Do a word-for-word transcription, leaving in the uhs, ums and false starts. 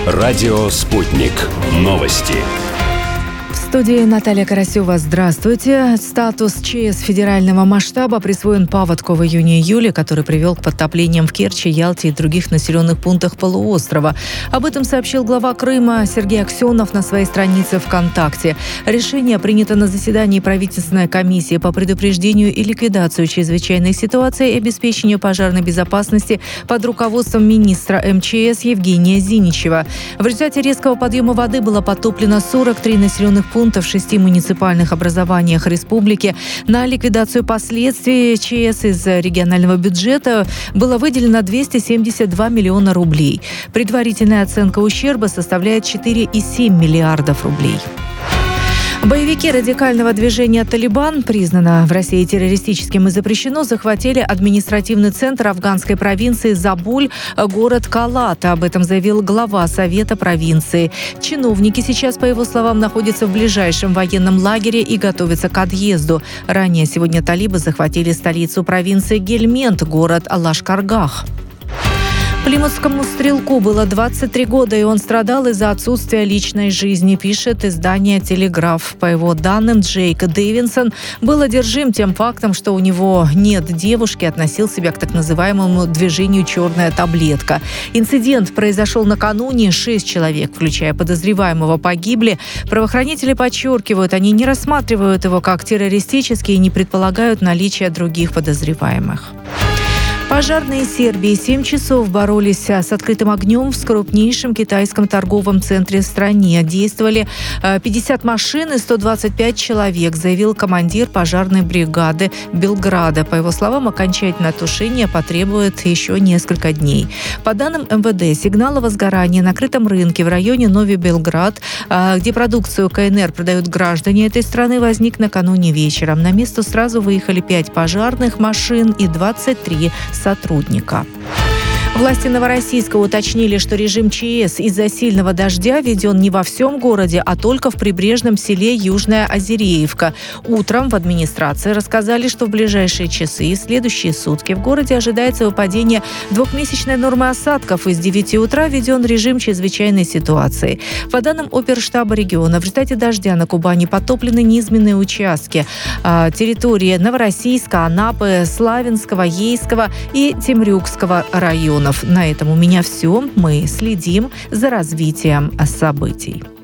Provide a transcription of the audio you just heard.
Радио «Спутник». Новости. В студии Наталья Карасева. Здравствуйте. Статус ЧС федерального масштаба присвоен паводку в июне-июле, который привел к подтоплениям в Керчи, Ялте и других населенных пунктах полуострова. Об этом сообщил глава Крыма Сергей Аксенов на своей странице ВКонтакте. Решение принято на заседании правительственной комиссии по предупреждению и ликвидации чрезвычайной ситуации и обеспечению пожарной безопасности под руководством министра эм че эс Евгения Зиничева. В результате резкого подъема воды было подтоплено сорок три населенных пункта в шести муниципальных образованиях республики. На ликвидацию последствий ЧС из регионального бюджета было выделено двести семьдесят два миллиона рублей. Предварительная оценка ущерба составляет четыре целых семь десятых миллиардов рублей. Боевики радикального движения «Талибан», признано в России террористическим и запрещено, захватили административный центр афганской провинции Забуль, город Калат. Об этом заявил глава Совета провинции. Чиновники сейчас, по его словам, находятся в ближайшем военном лагере и готовятся к отъезду. Ранее сегодня талибы захватили столицу провинции Гельмент, город Лашкаргах. Плимутскому стрелку было двадцать три года, и он страдал из-за отсутствия личной жизни, пишет издание «Телеграф». По его данным, Джейк Дэвинсон был одержим тем фактом, что у него нет девушки, относил себя к так называемому движению «Черная таблетка». Инцидент произошел накануне. Шесть человек, включая подозреваемого, погибли. Правоохранители подчеркивают, они не рассматривают его как террористический и не предполагают наличие других подозреваемых. Пожарные Сербии семь часов боролись с открытым огнем в крупнейшем китайском торговом центре в стране. Действовали пятьдесят машин и сто двадцать пять человек, заявил командир пожарной бригады Белграда. По его словам, окончательное тушение потребует еще несколько дней. По данным эм вэ дэ, сигнал о возгорании на крытом рынке в районе Нови Белград, где продукцию ка эн эр продают граждане этой страны, возник накануне вечером. На место сразу выехали пять пожарных машин и двадцать три сотрудника. Власти Новороссийска уточнили, что режим ЧС из-за сильного дождя введен не во всем городе, а только в прибрежном селе Южная Озереевка. Утром в администрации рассказали, что в ближайшие часы и следующие сутки в городе ожидается выпадение двухмесячной нормы осадков. И с девяти утра введен режим чрезвычайной ситуации. По данным оперштаба региона, в результате дождя на Кубани потоплены низменные участки. А, территории Новороссийска, Анапы, Славянского, Ейского и Темрюкского районов. На этом у меня все. Мы следим за развитием событий.